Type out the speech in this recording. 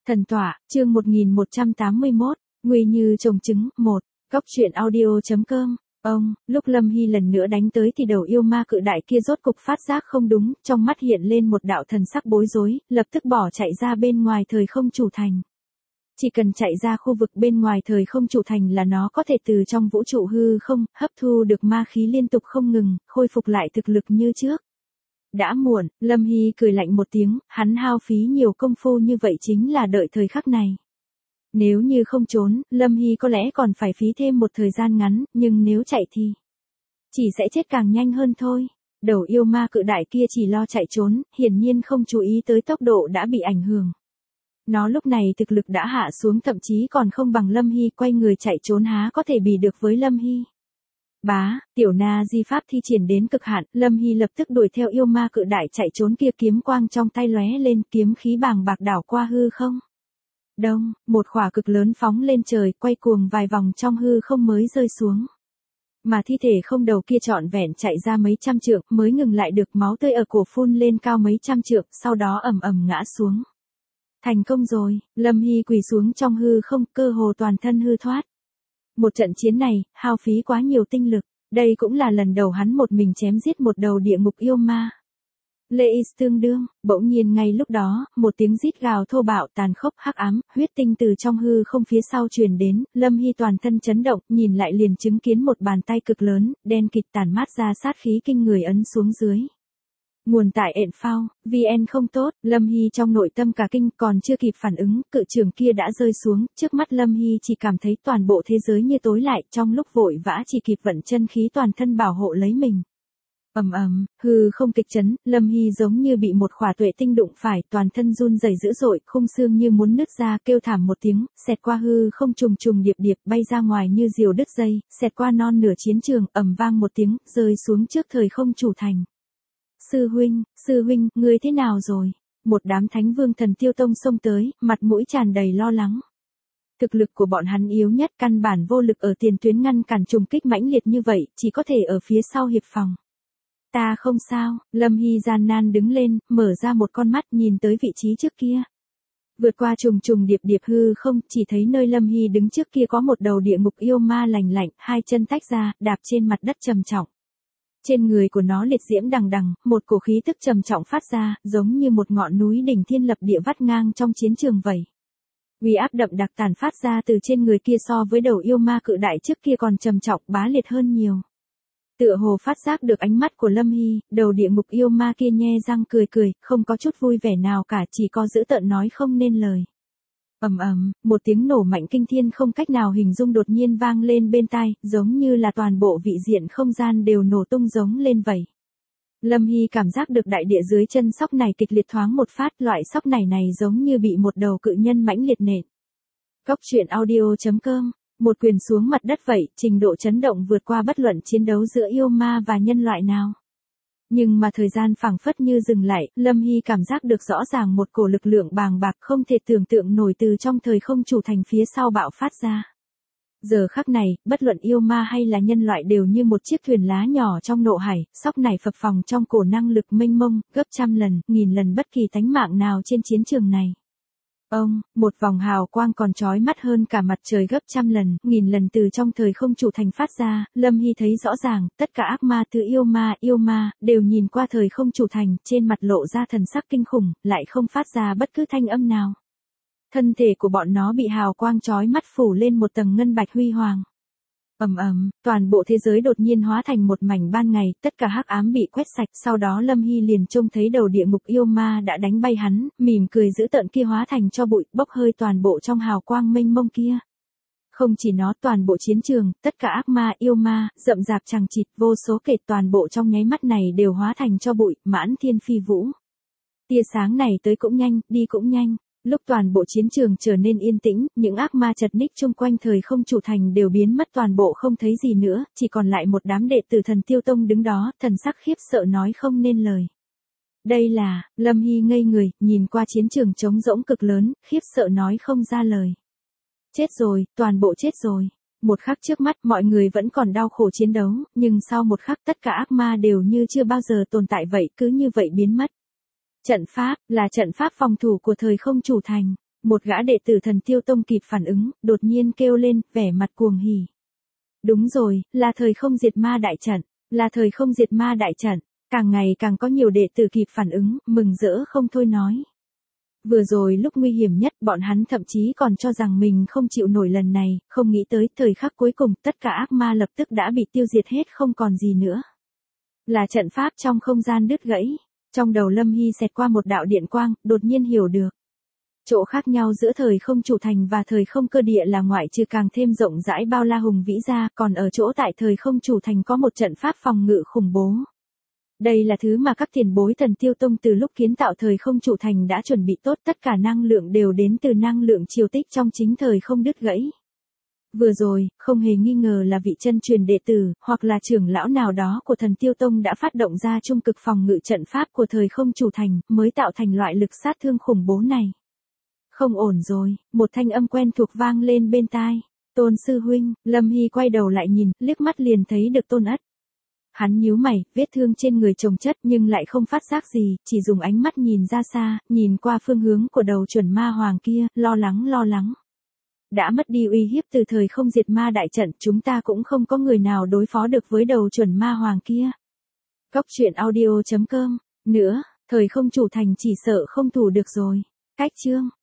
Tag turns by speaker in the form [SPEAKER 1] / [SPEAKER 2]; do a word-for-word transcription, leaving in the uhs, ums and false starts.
[SPEAKER 1] Thần tỏa, chương một nghìn một trăm tám mươi mốt, nguy như trồng trứng, một, Cóc truyện audio.com. Ông, lúc Lâm Hy lần nữa đánh tới thì đầu yêu ma cự đại kia rốt cục phát giác không đúng, trong mắt hiện lên một đạo thần sắc bối rối, lập tức bỏ chạy ra bên ngoài thời không chủ thành. Chỉ cần chạy ra khu vực bên ngoài thời không chủ thành là nó có thể từ trong vũ trụ hư không, hấp thu được ma khí liên tục không ngừng, khôi phục lại thực lực như trước. Đã muộn, Lâm Hy cười lạnh một tiếng, hắn hao phí nhiều công phu như vậy chính là đợi thời khắc này. Nếu như không trốn, Lâm Hy có lẽ còn phải phí thêm một thời gian ngắn, nhưng nếu chạy thì chỉ sẽ chết càng nhanh hơn thôi. Đầu yêu ma cự đại kia chỉ lo chạy trốn, hiển nhiên không chú ý tới tốc độ đã bị ảnh hưởng. Nó lúc này thực lực đã hạ xuống, thậm chí còn không bằng Lâm Hy, quay người chạy trốn há có thể bì được với Lâm Hy. Bá, tiểu na di pháp thi triển đến cực hạn, Lâm Hy lập tức đuổi theo yêu ma cự đại chạy trốn kia, kiếm quang trong tay lóe lên, kiếm khí bàng bạc đảo qua hư không. Đông, một khỏa cực lớn phóng lên trời, quay cuồng vài vòng trong hư không mới rơi xuống. Mà thi thể không đầu kia trọn vẹn chạy ra mấy trăm trượng, mới ngừng lại được, máu tươi ở cổ phun lên cao mấy trăm trượng, sau đó ầm ầm ngã xuống. Thành công rồi, Lâm Hy quỳ xuống trong hư không, cơ hồ toàn thân hư thoát. Một trận chiến này, hao phí quá nhiều tinh lực, đây cũng là lần đầu hắn một mình chém giết một đầu địa ngục yêu ma. Lê Is tương đương, bỗng nhiên ngay lúc đó, một tiếng rít gào thô bạo tàn khốc hắc ám, huyết tinh từ trong hư không phía sau truyền đến, Lâm Hy toàn thân chấn động, nhìn lại liền chứng kiến một bàn tay cực lớn, đen kịt tản mát ra sát khí kinh người ấn xuống dưới. Nguồn tại ện phao, vê en không tốt, Lâm Hy trong nội tâm cả kinh, còn chưa kịp phản ứng, cự trường kia đã rơi xuống, trước mắt Lâm Hy chỉ cảm thấy toàn bộ thế giới như tối lại, trong lúc vội vã chỉ kịp vận chân khí toàn thân bảo hộ lấy mình. Ầm ầm, hư không kịch chấn, Lâm Hy giống như bị một khỏa tuệ tinh đụng phải, toàn thân run rẩy dữ dội, khung xương như muốn nứt ra, kêu thảm một tiếng, xẹt qua hư không trùng trùng điệp điệp, bay ra ngoài như diều đứt dây, xẹt qua non nửa chiến trường, ầm vang một tiếng, rơi xuống trước thời không chủ thành. Sư huynh, sư huynh, ngươi thế nào rồi? Một đám thánh vương thần tiêu tông xông tới, mặt mũi tràn đầy lo lắng. Thực lực của bọn hắn yếu nhất, căn bản vô lực ở tiền tuyến ngăn cản trùng kích mãnh liệt như vậy, chỉ có thể ở phía sau hiệp phòng. Ta không sao, Lâm Hy gian nan đứng lên, mở ra một con mắt nhìn tới vị trí trước kia. Vượt qua trùng trùng điệp điệp hư không, chỉ thấy nơi Lâm Hy đứng trước kia có một đầu địa ngục yêu ma lành lạnh, hai chân tách ra, đạp trên mặt đất trầm trọng. Trên người của nó liệt diễm đằng đằng, một cổ khí tức trầm trọng phát ra, giống như một ngọn núi đỉnh thiên lập địa vắt ngang trong chiến trường vậy. Uy áp đậm đặc tản phát ra từ trên người kia so với đầu yêu ma cự đại trước kia còn trầm trọng bá liệt hơn nhiều. Tựa hồ phát giác được ánh mắt của Lâm Hy, đầu địa ngục yêu ma kia nhe răng cười cười, không có chút vui vẻ nào cả, chỉ có dữ tợn nói không nên lời. Ầm ầm, một tiếng nổ mạnh kinh thiên không cách nào hình dung đột nhiên vang lên bên tai, giống như là toàn bộ vị diện không gian đều nổ tung giống lên vậy. Lâm Hy cảm giác được đại địa dưới chân sóc này kịch liệt thoáng một phát, loại sóc này này giống như bị một đầu cự nhân mãnh liệt nện. Cóc truyện audio.com, một quyền xuống mặt đất vậy, trình độ chấn động vượt qua bất luận chiến đấu giữa yêu ma và nhân loại nào. Nhưng mà thời gian phảng phất như dừng lại, Lâm Hy cảm giác được rõ ràng một cổ lực lượng bàng bạc không thể tưởng tượng nổi từ trong thời không chủ thành phía sau bạo phát ra. Giờ khắc này, bất luận yêu ma hay là nhân loại đều như một chiếc thuyền lá nhỏ trong nộ hải, sóc này phập phồng trong cổ năng lực mênh mông, gấp trăm lần, nghìn lần bất kỳ tánh mạng nào trên chiến trường này. Ông, một vòng hào quang còn chói mắt hơn cả mặt trời gấp trăm lần, nghìn lần từ trong thời không chủ thành phát ra, Lâm Hy thấy rõ ràng, tất cả ác ma từ yêu ma, yêu ma, đều nhìn qua thời không chủ thành, trên mặt lộ ra thần sắc kinh khủng, lại không phát ra bất cứ thanh âm nào. Thân thể của bọn nó bị hào quang chói mắt phủ lên một tầng ngân bạch huy hoàng. Ầm ầm, toàn bộ thế giới đột nhiên hóa thành một mảnh ban ngày, tất cả hắc ám bị quét sạch, sau đó Lâm Hy liền trông thấy đầu địa ngục yêu ma đã đánh bay hắn, mỉm cười dữ tợn kia hóa thành cho bụi, bốc hơi toàn bộ trong hào quang mênh mông kia. Không chỉ nó, toàn bộ chiến trường, tất cả ác ma, yêu ma, rậm rạp chằng chịt, vô số kể toàn bộ trong nháy mắt này đều hóa thành cho bụi, mãn thiên phi vũ. Tia sáng này tới cũng nhanh, đi cũng nhanh. Lúc toàn bộ chiến trường trở nên yên tĩnh, những ác ma chật ních chung quanh thời không chủ thành đều biến mất toàn bộ không thấy gì nữa, chỉ còn lại một đám đệ tử thần tiêu tông đứng đó, thần sắc khiếp sợ nói không nên lời. Đây là, Lâm Hy ngây người, nhìn qua chiến trường trống rỗng cực lớn, khiếp sợ nói không ra lời. Chết rồi, toàn bộ chết rồi. Một khắc trước mắt mọi người vẫn còn đau khổ chiến đấu, nhưng sau một khắc tất cả ác ma đều như chưa bao giờ tồn tại vậy, cứ như vậy biến mất. Trận pháp, là trận pháp phòng thủ của thời không chủ thành. Một gã đệ tử Thần Tiêu Tông kịp phản ứng, đột nhiên kêu lên, vẻ mặt cuồng hỉ. Đúng rồi, là thời không diệt ma đại trận, là thời không diệt ma đại trận. Càng ngày càng có nhiều đệ tử kịp phản ứng, mừng rỡ không thôi nói. Vừa rồi lúc nguy hiểm nhất bọn hắn thậm chí còn cho rằng mình không chịu nổi lần này, không nghĩ tới thời khắc cuối cùng tất cả ác ma lập tức đã bị tiêu diệt hết không còn gì nữa. Là trận pháp trong không gian đứt gãy. Trong đầu Lâm Hy xẹt qua một đạo điện quang, đột nhiên hiểu được. Chỗ khác nhau giữa thời không chủ thành và thời không cơ địa là ngoại trừ càng thêm rộng rãi bao la hùng vĩ ra, còn ở chỗ tại thời không chủ thành có một trận pháp phòng ngự khủng bố. Đây là thứ mà các tiền bối Thần Tiêu Tông từ lúc kiến tạo thời không chủ thành đã chuẩn bị tốt, tất cả năng lượng đều đến từ năng lượng triều tích trong chính thời không đứt gãy. Vừa rồi, không hề nghi ngờ là vị chân truyền đệ tử, hoặc là trưởng lão nào đó của Thần Tiêu Tông đã phát động ra trung cực phòng ngự trận pháp của thời không chủ thành, mới tạo thành loại lực sát thương khủng bố này. Không ổn rồi, một thanh âm quen thuộc vang lên bên tai. Tôn sư huynh, Lâm Hy quay đầu lại nhìn, liếc mắt liền thấy được Tôn Ất. Hắn nhíu mày, vết thương trên người chồng chất nhưng lại không phát giác gì, chỉ dùng ánh mắt nhìn ra xa, nhìn qua phương hướng của đầu chuẩn ma hoàng kia, lo lắng lo lắng. Đã mất đi uy hiếp từ thời không diệt ma đại trận, chúng ta cũng không có người nào đối phó được với đầu chuẩn ma hoàng kia. Cốc truyện audio chấm com. Nữa, thời không chủ thành chỉ sợ không thủ được rồi. Cách chương.